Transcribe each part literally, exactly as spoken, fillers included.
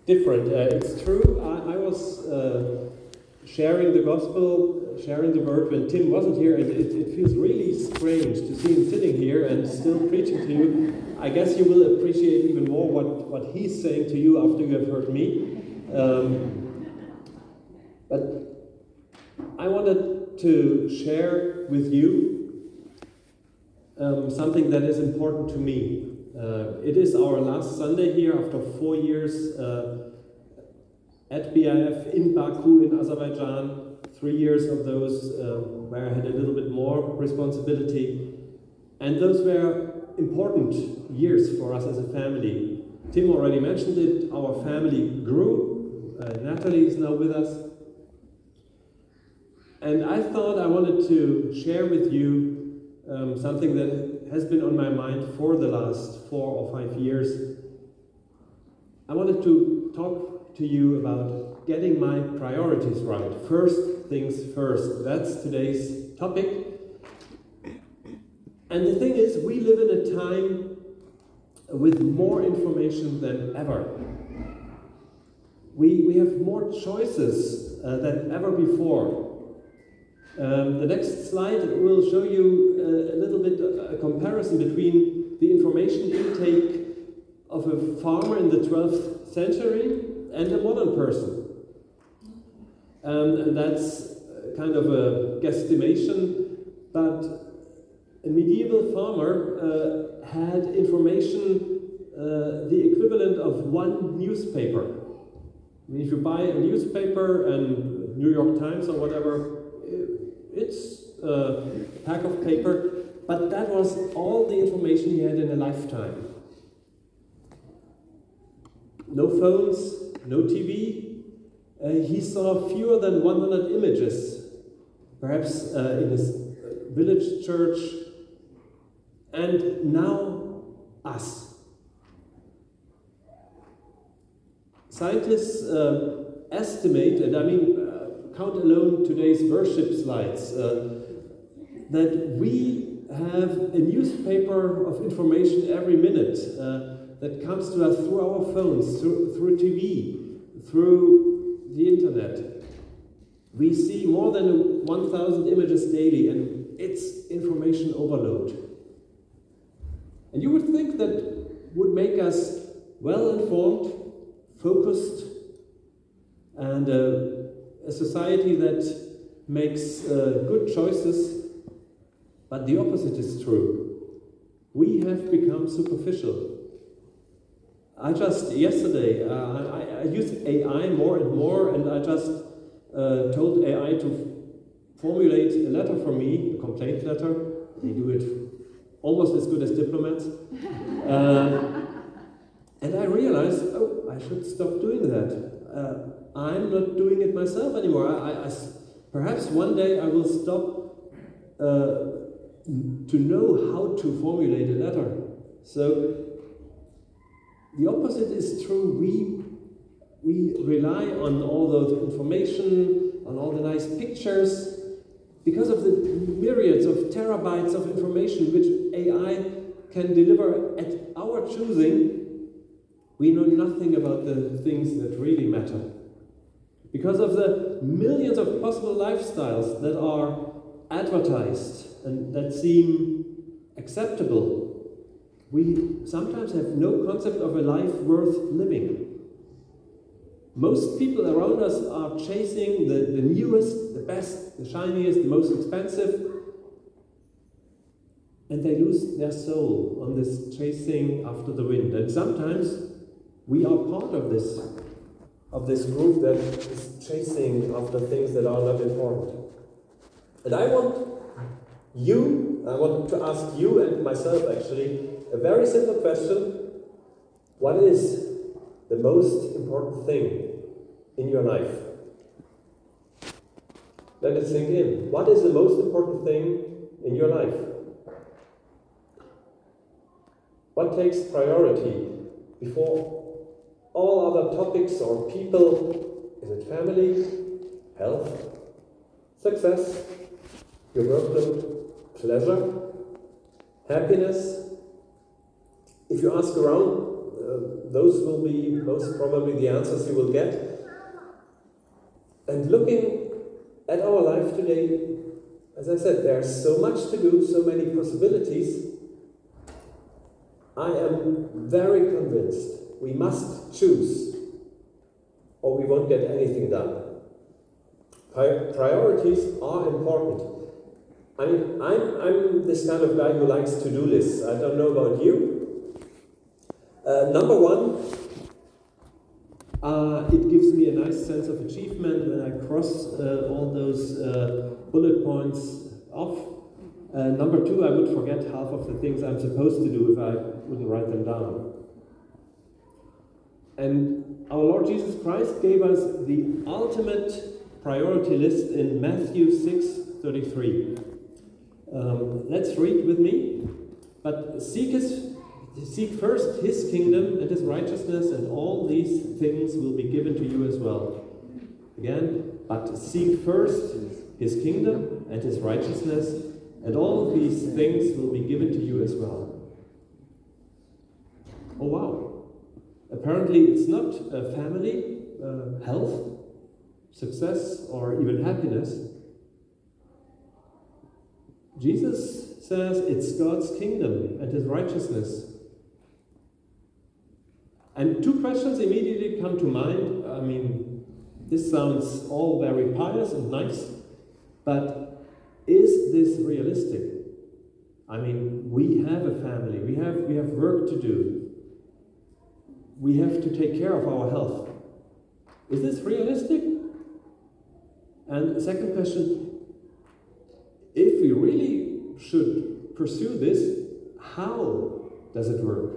different. Uh, it's true, I, I was uh, sharing the gospel, sharing the word when Tim wasn't here, and it, it feels really strange to see him sitting here and still preaching to you. I guess you will appreciate even more what, what he's saying to you after you have heard me. Um, but I wanted to share with you um, something that is important to me. Uh, it is our last Sunday here after four years uh, at B I F in Baku in Azerbaijan, three years of those uh, where I had a little bit more responsibility. And those were important years for us as a family. Tim already mentioned it, our family grew. Uh, Natalie is now with us. And I thought I wanted to share with you um, something that has been on my mind for the last four or five years. I wanted to talk to you about getting my priorities right. First things first. That's today's topic. And the thing is, we live in a time with more information than ever. We, we have more choices uh, than ever before. Um, the next slide will show you a, a little bit a comparison between the information intake of a farmer in the twelfth century and a modern person. Um, and that's kind of a guesstimation, but a medieval farmer uh, had information uh, the equivalent of one newspaper. I mean, if you buy a newspaper and New York Times or whatever, it's a pack of paper, but that was all the information he had in a lifetime. No phones, no T V. Uh, he saw fewer than one hundred images, perhaps uh, in his village church. And now, us. Scientists uh, estimate, and I mean, count alone today's worship slides, uh, that we have a newspaper of information every minute uh, that comes to us through our phones, through, through T V, through the internet. We see more than one thousand images daily, and it's information overload. And you would think that would make us well-informed, focused, and uh, a society that makes uh, good choices, but the opposite is true. We have become superficial. I just, yesterday, uh, I, I use A I more and more, and I just uh, told A I to f- formulate a letter for me, a complaint letter. They do it almost as good as diplomats. Uh, and I realized, oh, I should stop doing that. Uh, I'm not doing it myself anymore. I, I, I, perhaps one day I will stop uh, to know how to formulate a letter. So the opposite is true. We, we rely on all the information, on all the nice pictures, because of the myriads of terabytes of information which A I can deliver at our choosing. We know nothing about the things that really matter. Because of the millions of possible lifestyles that are advertised and that seem acceptable, we sometimes have no concept of a life worth living. Most people around us are chasing the, the newest, the best, the shiniest, the most expensive, and they lose their soul on this chasing after the wind. And sometimes we are part of this, of this group that is chasing after things that are not important. And I want you, I want to ask you and myself actually, a very simple question. What is the most important thing in your life? Let it sink in. What is the most important thing in your life? What takes priority before all other topics or people? Is it family, health, success, your workload, pleasure, happiness? If you ask around, uh, those will be most probably the answers you will get. And looking at our life today, as I said, there's so much to do, so many possibilities. I am very convinced we must choose, or we won't get anything done. Pri- priorities are important. I mean, I'm, I'm this kind of guy who likes to-do lists. I don't know about you. Uh, number one, uh, it gives me a nice sense of achievement when I cross uh, all those uh, bullet points off. Uh, number two, I would forget half of the things I'm supposed to do if I wouldn't write them down. And our Lord Jesus Christ gave us the ultimate priority list in Matthew six thirty-three. Um, let's read with me. But seek his, seek first his kingdom and his righteousness, and all these things will be given to you as well. Again, but seek first his kingdom and his righteousness, and all these things will be given to you as well. Oh wow. Apparently it's not a family, uh, health, success, or even happiness. Jesus says it's God's kingdom and his righteousness. And two questions immediately come to mind. I mean, this sounds all very pious and nice, but is this realistic? I mean, we have a family, we have, we have work to do. We have to take care of our health. Is this realistic? And the second question, if we really should pursue this, how does it work?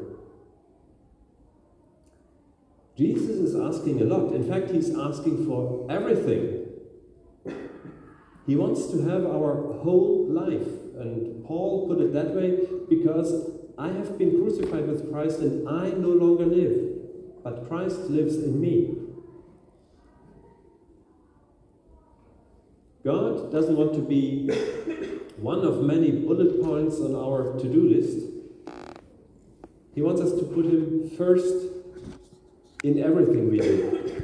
Jesus is asking a lot. In fact, he's asking for everything. He wants to have our whole life. And Paul put it that way, because I have been crucified with Christ and I no longer live, but Christ lives in me. God doesn't want to be one of many bullet points on our to-do list. He wants us to put him first in everything we do.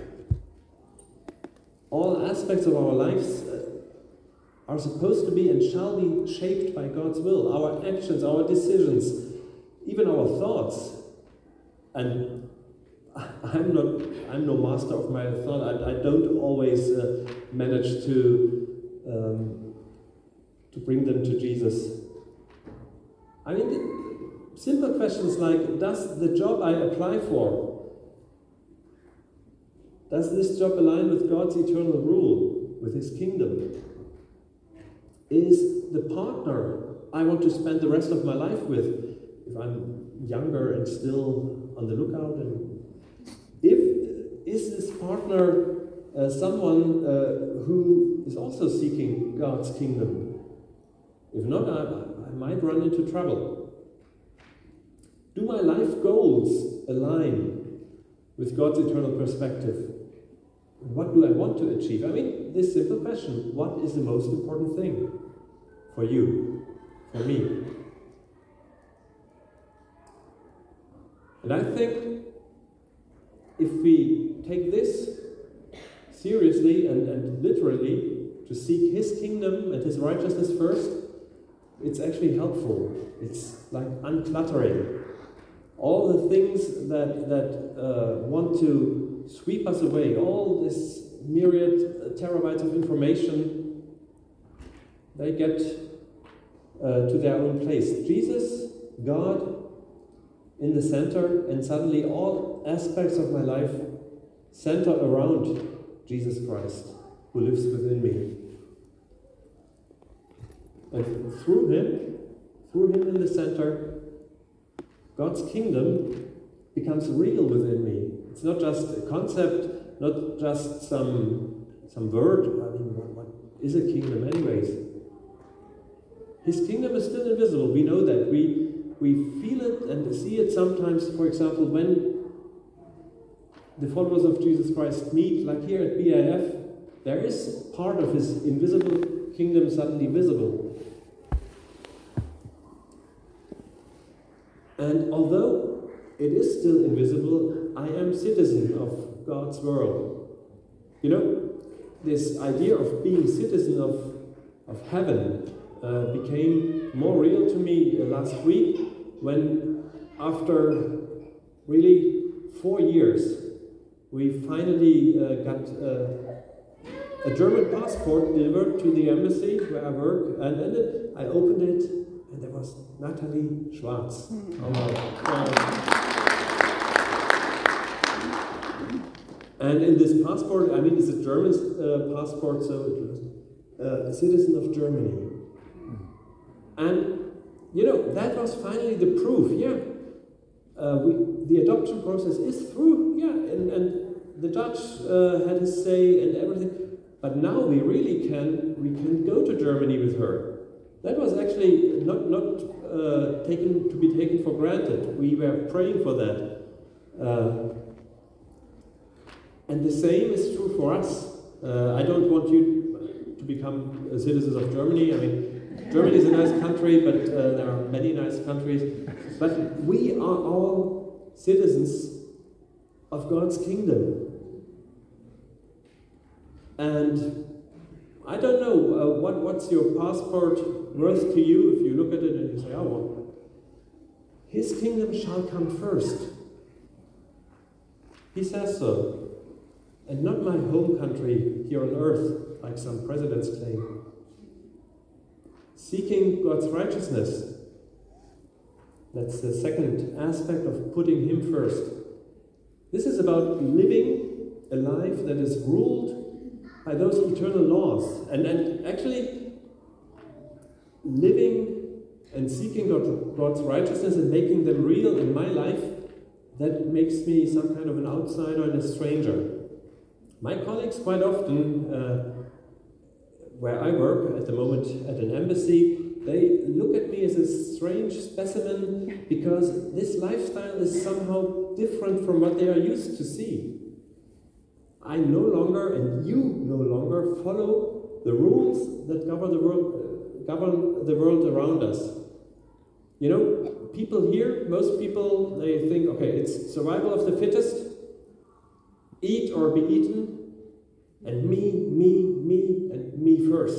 All aspects of our lives are supposed to be and shall be shaped by God's will. Our actions, our decisions, even our thoughts. And I'm not, I'm no master of my thought. I, I don't always uh, manage to um, to bring them to Jesus. I mean, simple questions like, does the job I apply for, does this job align with God's eternal rule, with his kingdom? Is the partner I want to spend the rest of my life with, if I'm younger and still on the lookout, and if is this partner uh, someone uh, who is also seeking God's kingdom? If not, I, I might run into trouble. Do my life goals align with God's eternal perspective? What do I want to achieve? I mean, this simple question, what is the most important thing for you, for me? And I think if we take this seriously and, and literally, to seek his kingdom and his righteousness first, it's actually helpful. It's like uncluttering. All the things that, that uh, want to sweep us away, all this myriad terabytes of information, they get uh, to their own place. Jesus, God, in the center, and suddenly all aspects of my life center around Jesus Christ, who lives within me. And through him, through him in the center, God's kingdom becomes real within me. It's not just a concept, not just some, some word. I mean, what, what is a kingdom anyways? His kingdom is still invisible. We know that. We, we feel it and see it sometimes, for example, when the followers of Jesus Christ meet, like here at B I F, there is part of his invisible kingdom suddenly visible. And although it is still invisible, I am citizen of God's world. You know, this idea of being citizen of, of heaven uh, became more real to me uh, last week when, after really four years, we finally uh, got uh, a German passport delivered to the embassy where I work, and then it, I opened it, and there was Natalie Schwarz. Mm-hmm. Oh, and in this passport, I mean, it's a German uh, passport, so it was uh, a citizen of Germany. Mm-hmm. And, you know, that was finally the proof, yeah. Uh, we, the adoption process is through, yeah, and, and the judge uh, had his say and everything. But now we really can, we can go to Germany with her. That was actually not, not uh, taken to be taken for granted. We were praying for that. Uh, and the same is true for us. Uh, I don't want you to become citizens of Germany. I mean, Germany is a nice country, but uh, there are many nice countries. But we are all citizens of God's kingdom. And I don't know, uh, what, what's your passport worth to you if you look at it and you say, oh, well, his kingdom shall come first. He says so. And not my home country here on earth, like some presidents claim. Seeking God's righteousness. That's the second aspect of putting Him first. This is about living a life that is ruled by those eternal laws. And, and actually, living and seeking God, God's righteousness and making them real in my life, that makes me some kind of an outsider and a stranger. My colleagues quite often, uh, where I work at the moment at an embassy, they look at me as a strange specimen because this lifestyle is somehow different from what they are used to see. I no longer, and you no longer, follow the rules that govern the world, uh, govern the world around us. You know, people here, most people, they think, okay, it's survival of the fittest, eat or be eaten, and me, me, me, and me first.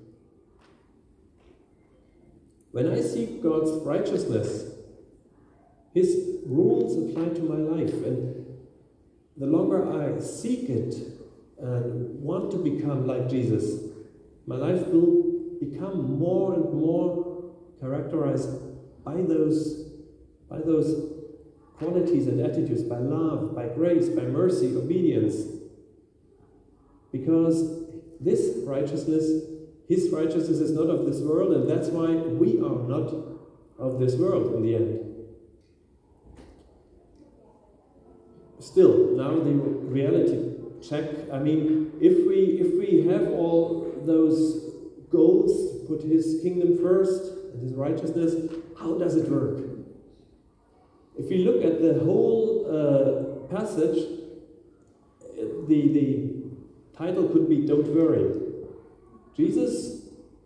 When I seek God's righteousness, His rules apply to my life, and the longer I seek it and want to become like Jesus, my life will become more and more characterized by those, by those qualities and attitudes, by love, by grace, by mercy, obedience. Because this righteousness, His righteousness is not of this world, and that's why we are not of this world in the end. Still, now the reality check. I mean, if we if we have all those goals to put His kingdom first and His righteousness, how does it work? If we look at the whole uh, passage, the the title could be "Don't worry." Jesus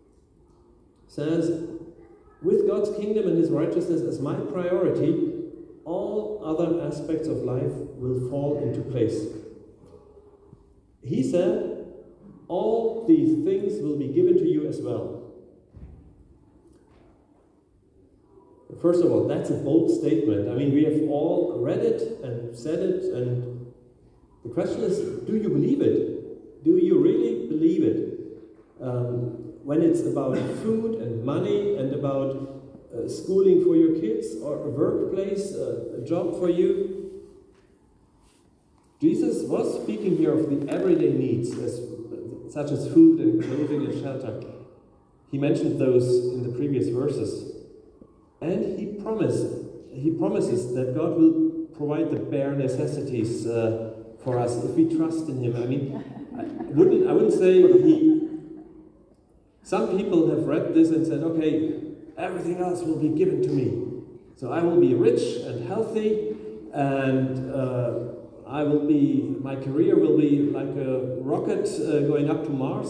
says, with God's kingdom and His righteousness as my priority, all other aspects of life will fall into place. He said, all these things will be given to you as well. First of all, that's a bold statement. I mean, we have all read it and said it, and the question is, do you believe it? Do you really believe it? Um, when it's about food and money and about uh, schooling for your kids or a workplace, uh, a job for you. Jesus was speaking here of the everyday needs, as, such as food and clothing and shelter. He mentioned those in the previous verses. And he promised, he promises that God will provide the bare necessities uh, for us if we trust in Him. I mean, I wouldn't, I wouldn't say he... Some people have read this and said, okay, everything else will be given to me. So I will be rich and healthy, and uh, I will be, my career will be like a rocket uh, going up to Mars.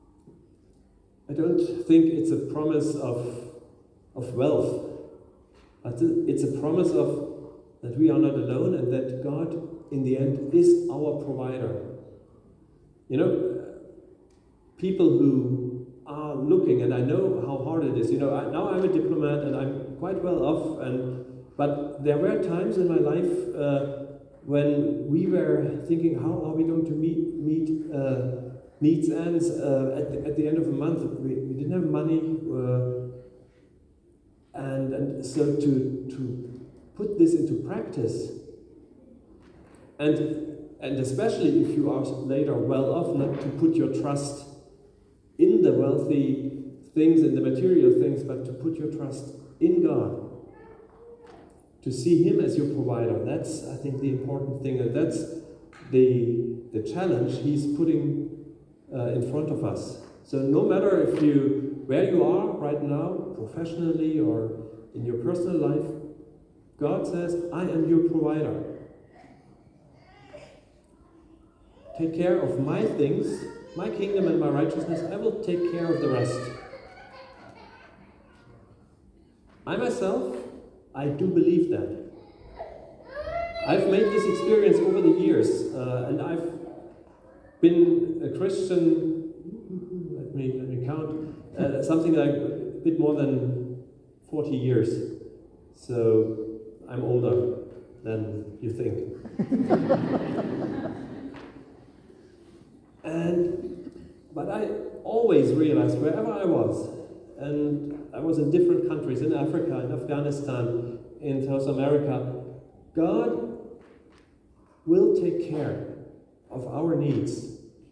I don't think it's a promise of, of wealth. But it's a promise of that we are not alone and that God, in the end, is our provider. You know, people who are looking, and I know how hard it is. You know, I, now I'm a diplomat and I'm quite well off, and but there were times in my life uh, when we were thinking, how are we going to meet meet uh, needs ends uh, at the, at the end of the month? We, we didn't have money, uh, and and so to to put this into practice, and and especially if you are later well off, not to put your trust in the wealthy things, in the material things, but to put your trust in God. To see Him as your provider. That's, I think, the important thing, and that's the the challenge He's putting uh, in front of us. So no matter if you where you are right now, professionally or in your personal life, God says, I am your provider. Take care of my things, my kingdom and my righteousness. I will take care of the rest. I myself, I do believe that. I've made this experience over the years, uh, and I've been a Christian, let me, let me count, uh, something like a bit more than forty years. So I'm older than you think. and, but I always realized wherever I was, and I was in different countries, in Africa, in Afghanistan, in South America, God will take care of our needs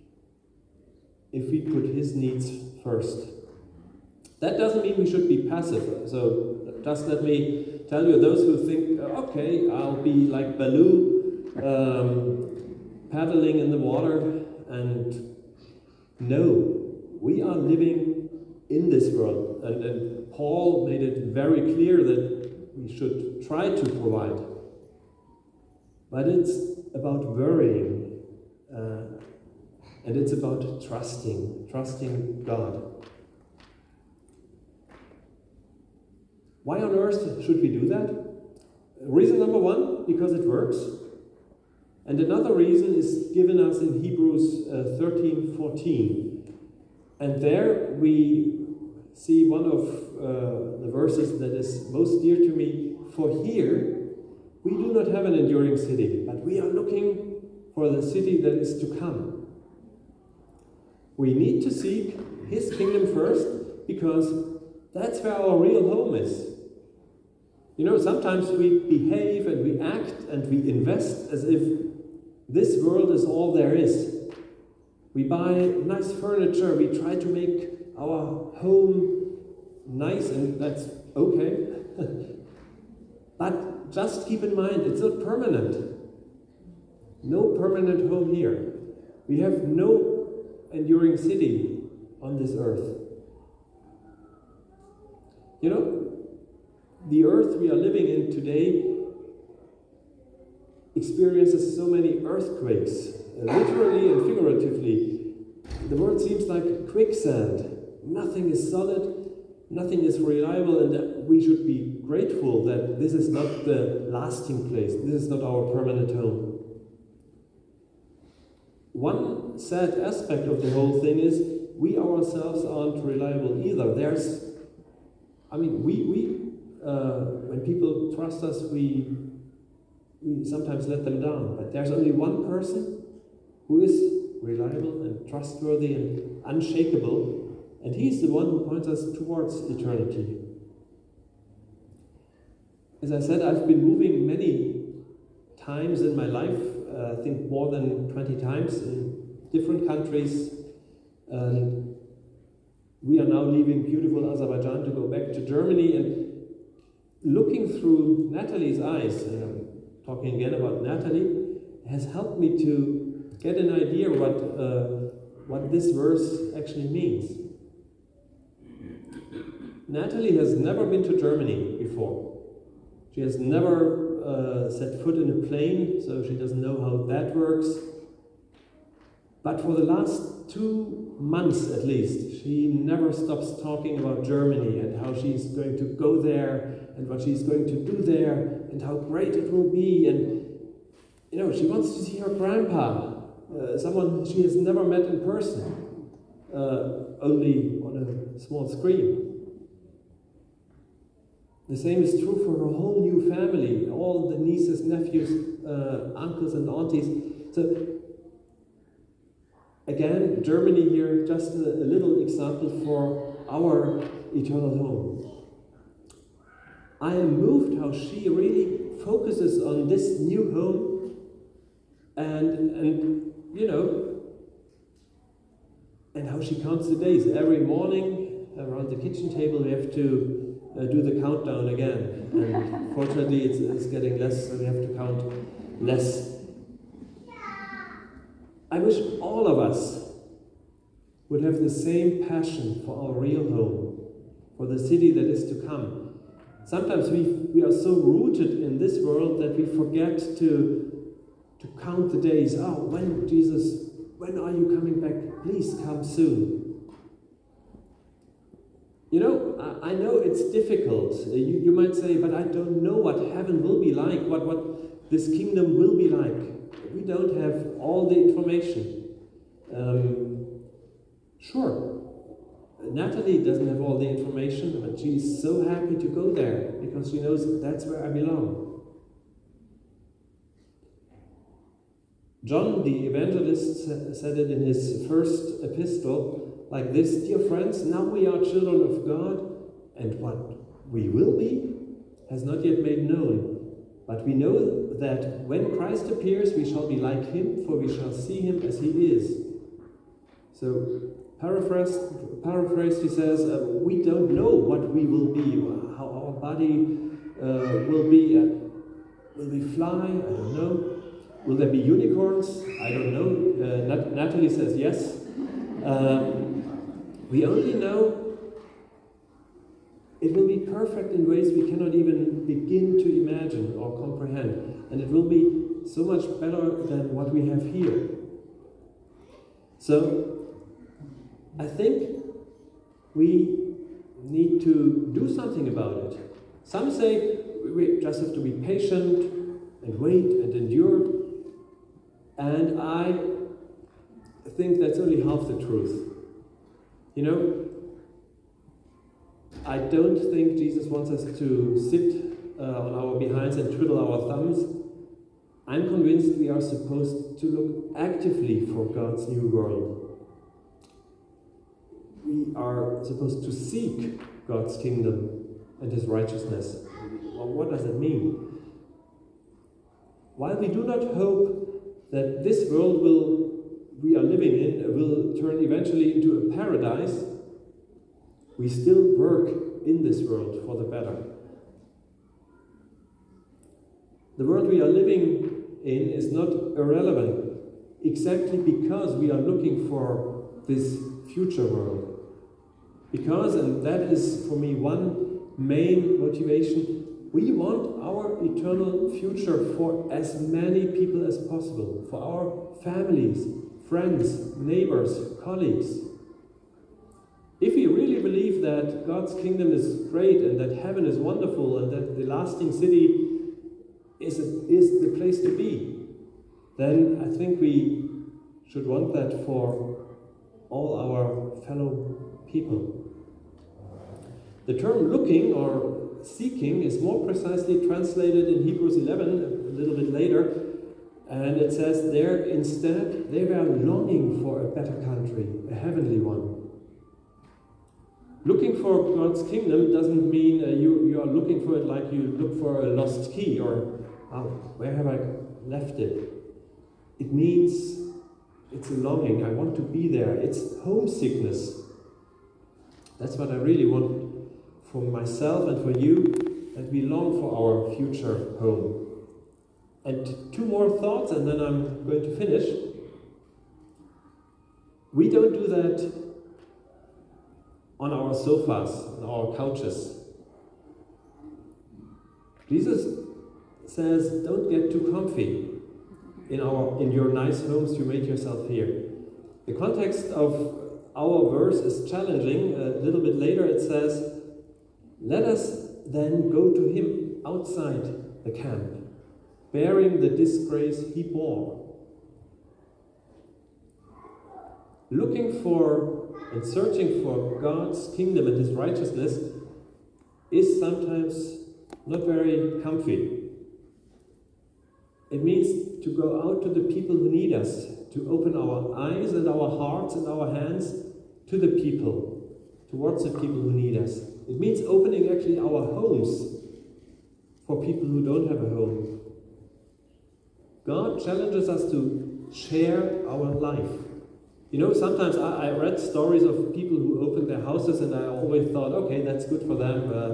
if we put His needs first. That doesn't mean we should be passive. So just let me tell you, those who think, okay, I'll be like Baloo, um, paddling in the water, and no, we are living in this world. And, and Paul made it very clear that we should try to provide. But it's about worrying, uh, and it's about trusting, trusting God. Why on earth should we do that? Reason number one, because it works. And another reason is given us in Hebrews uh, thirteen fourteen. And there we see one of uh, the verses that is most dear to me. For here, we do not have an enduring city, but we are looking for the city that is to come. We need to seek His kingdom first, because that's where our real home is. You know, sometimes we behave and we act and we invest as if this world is all there is. We buy nice furniture, we try to make our home nice, and that's okay. But just keep in mind, it's not permanent. No permanent home here. We have no enduring city on this earth. You know, the earth we are living in today experiences so many earthquakes, literally and figuratively. The world seems like quicksand. Nothing is solid, nothing is reliable, and we should be grateful that this is not the lasting place. This is not our permanent home. One sad aspect of the whole thing is we ourselves aren't reliable either. There's, I mean, we, we uh, when people trust us, we, we sometimes let them down. But there's only one person who is reliable and trustworthy and unshakable, and He's the one who points us towards eternity. As I said, I've been moving many times in my life, uh, I think more than twenty times in different countries. And we are now leaving beautiful Azerbaijan to go back to Germany, and looking through Natalie's eyes, and I'm talking again about Natalie, has helped me to get an idea what, uh, what this verse actually means. Natalie has never been to Germany before. She has never uh, set foot in a plane, so she doesn't know how that works. But for the last two months at least, she never stops talking about Germany and how she's going to go there and what she's going to do there and how great it will be. And, you know, she wants to see her grandpa, uh, someone she has never met in person, uh, only on a small screen. The same is true for her whole new family, all the nieces, nephews, uh, uncles and aunties. So, again, Germany here, just a, a little example for our eternal home. I am moved how she really focuses on this new home and, and you know, and how she counts the days. Every morning around the kitchen table we have to uh, do the countdown again. And fortunately it's, it's getting less, so we have to count less. I wish all of us would have the same passion for our real home, for the city that is to come. Sometimes we, we are so rooted in this world that we forget to, to count the days. Oh, when, Jesus, when are you coming back? Please come soon. You know, I, I know it's difficult. You, you might say, but I don't know what heaven will be like, what, what this kingdom will be like. We don't have all the information. Um, sure, Natalie doesn't have all the information, but she's so happy to go there because she knows that's where I belong. John the evangelist said it in his first epistle like this: "Dear friends, now we are children of God, and what we will be has not yet made known. But we know that when Christ appears, we shall be like him, for we shall see him as he is." So, paraphrased, paraphrased he says, uh, we don't know what we will be, how our body uh, will be. Uh, will we fly? I don't know. Will there be unicorns? I don't know. Uh, Nat- Natalie says yes. Um, we only know it will be perfect in ways we cannot even begin to imagine or comprehend. And it will be so much better than what we have here. So, I think we need to do something about it. Some say we just have to be patient and wait and endure. And I think that's only half the truth. You know, I don't think Jesus wants us to sit uh, on our behinds and twiddle our thumbs. I'm convinced we are supposed to look actively for God's new world. We are supposed to seek God's kingdom and his righteousness. Well, what does it mean? While we do not hope that this world will we are living in will turn eventually into a paradise, we still work in this world for the better. The world we are living in is not irrelevant, exactly because we are looking for this future world. Because, and that is for me one main motivation, we want our eternal future for as many people as possible, for our families, friends, neighbors, colleagues. If we really believe that God's kingdom is great and that heaven is wonderful and that the lasting city is, a, is the place to be, then I think we should want that for all our fellow people. The term looking or seeking is more precisely translated in Hebrews eleven, a little bit later, and it says there, instead, they were longing for a better country, a heavenly one. Looking for God's kingdom doesn't mean uh, you, you are looking for it like you look for a lost key or, oh, where have I left it? It means it's a longing. I want to be there. It's homesickness. That's what I really want for myself and for you, that we long for our future home. And two more thoughts, and then I'm going to finish. We don't do that on our sofas, on our couches. Jesus says, don't get too comfy in our in your nice homes you made yourself here. The context of our verse is challenging. A little bit later it says, "Let us then go to him outside the camp, bearing the disgrace he bore." Looking for and searching for God's kingdom and his righteousness is sometimes not very comfy. It means to go out to the people who need us, to open our eyes and our hearts and our hands to the people, towards the people who need us. It means opening actually our homes for people who don't have a home. God challenges us to share our life. You know, sometimes I, I read stories of people who opened their houses and I always thought, okay, that's good for them. Uh,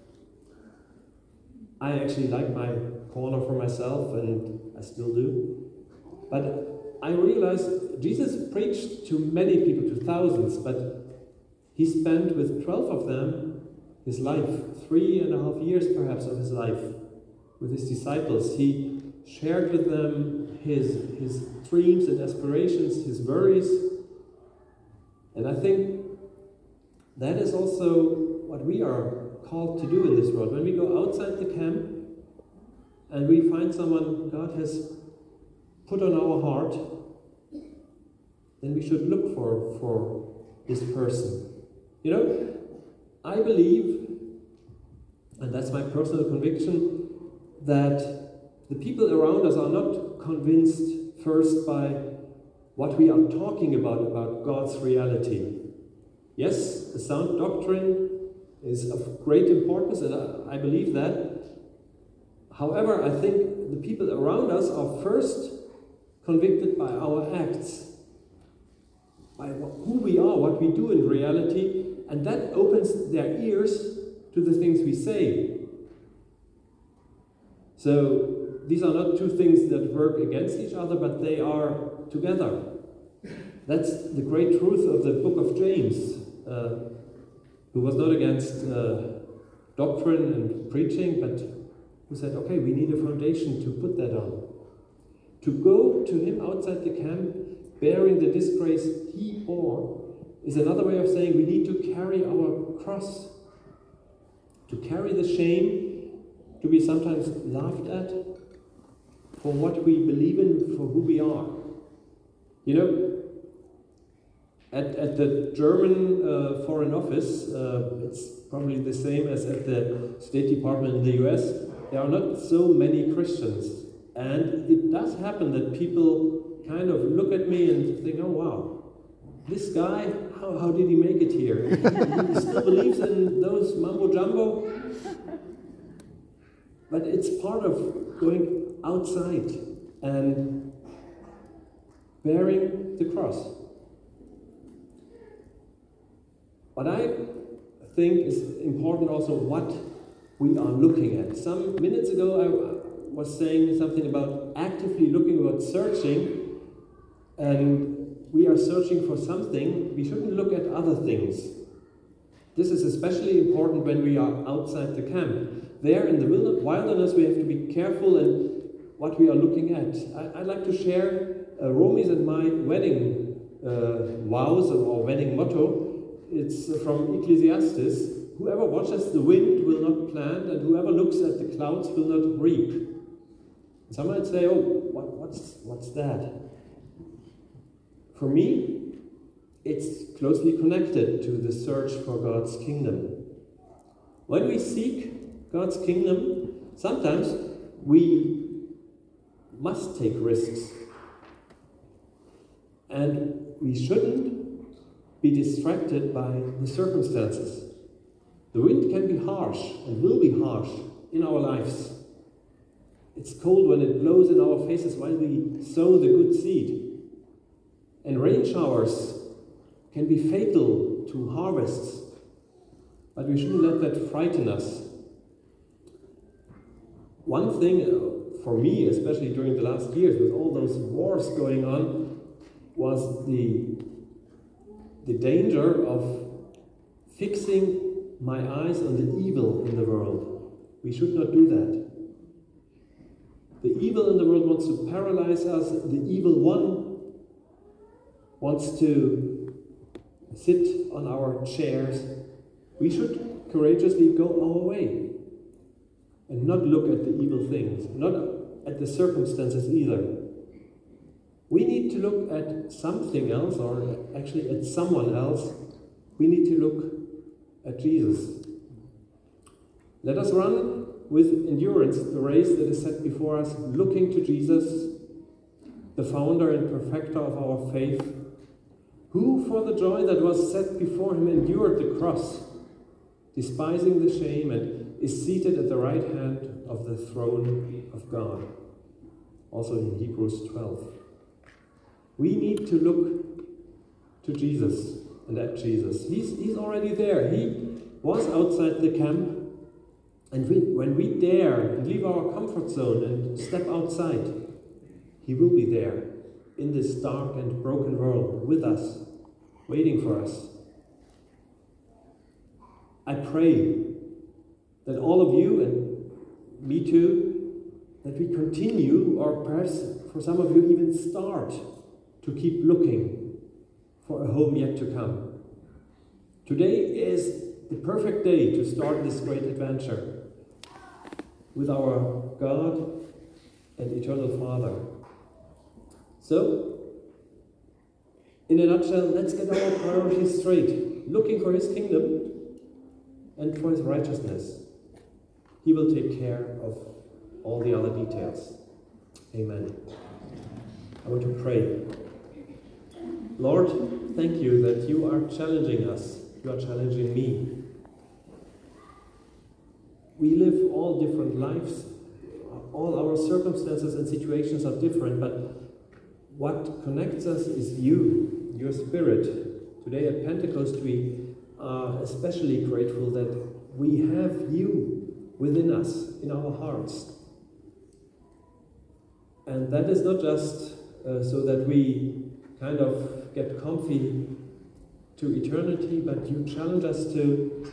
I actually like my corner for myself, and I still do. But I realized Jesus preached to many people, to thousands, but he spent with twelve of them his life, three and a half years perhaps of his life with his disciples. He shared with them his, his dreams and aspirations, his worries. And I think that is also what we are called to do in this world. When we go outside the camp and we find someone God has put on our heart, then we should look for, for this person. You know, I believe, and that's my personal conviction, that the people around us are not convinced first by what we are talking about, about God's reality. Yes, a sound doctrine is of great importance, and I, I believe that. However, I think the people around us are first convicted by our acts, by who we are, what we do in reality, and that opens their ears to the things we say. So, these are not two things that work against each other, but they are together. That's the great truth of the book of James, uh, who was not against uh, doctrine and preaching, but who said, okay, we need a foundation to put that on. To go to him outside the camp, bearing the disgrace he bore, is another way of saying we need to carry our cross, to carry the shame, to be sometimes laughed at for what we believe in, for who we are. You know, at, at the German uh, Foreign Office, uh, it's probably the same as at the State Department in the U S, there are not so many Christians. And it does happen that people kind of look at me and think, oh wow, this guy, how, how did he make it here? He still believes in those mumbo jumbo? But it's part of going outside and bearing the cross. What I think is important also what we are looking at. Some minutes ago I was saying something about actively looking, about searching, and we are searching for something. We shouldn't look at other things. This is especially important when we are outside the camp. There in the wilderness we have to be careful in what we are looking at. I, I'd like to share uh, Romi's and my wedding uh, vows or wedding motto. It's from Ecclesiastes. Whoever watches the wind will not plant, and whoever looks at the clouds will not reap. And some might say, oh, what, what's, what's that? For me, it's closely connected to the search for God's kingdom. When we seek God's kingdom, sometimes we must take risks. And we shouldn't be distracted by the circumstances. The wind can be harsh and will be harsh in our lives. It's cold when it blows in our faces while we sow the good seed. And rain showers can be fatal to harvests. But we shouldn't let that frighten us. One thing for me, especially during the last years with all those wars going on, was the, the danger of fixing my eyes on the evil in the world. We should not do that. The evil in the world wants to paralyze us. The evil one wants to sit on our chairs, we should courageously go our way and not look at the evil things, not at the circumstances either. We need to look at something else, or actually at someone else. We need to look at Jesus. Let us run with endurance the race that is set before us, looking to Jesus, the founder and perfecter of our faith, who for the joy that was set before him endured the cross, despising the shame, and is seated at the right hand of the throne of God. Also in Hebrews twelve. We need to look to Jesus and at Jesus. He's, he's already there. He was outside the camp. And we, when we dare and leave our comfort zone and step outside, he will be there in this dark and broken world with us, waiting for us. I pray that all of you, and me too, that we continue, or perhaps for some of you even start, to keep looking for a home yet to come. Today is the perfect day to start this great adventure with our God and Eternal Father. So, in a nutshell, let's get our priorities straight, looking for his kingdom and for his righteousness. He will take care of all the other details. Amen. I want to pray. Lord, thank you that you are challenging us. You are challenging me. We live all different lives. All our circumstances and situations are different, but what connects us is you, your Spirit. Today at Pentecost, we are especially grateful that we have you within us, in our hearts. And that is not just uh, so that we kind of get comfy to eternity, but you challenge us to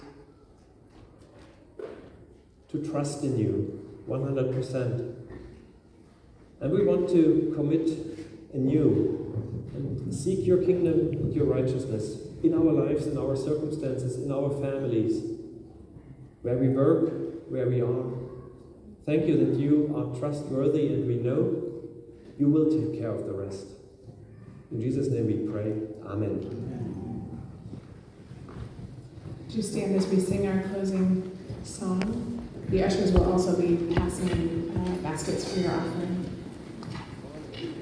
to trust in you one hundred percent. And we want to commit anew and seek your kingdom and your righteousness in our lives, in our circumstances, in our families, where we work, where we are. Thank you that you are trustworthy, and we know you will take care of the rest. In Jesus' name we pray. Amen. Would you stand as we sing our closing song? The ushers will also be passing uh, baskets for your offering.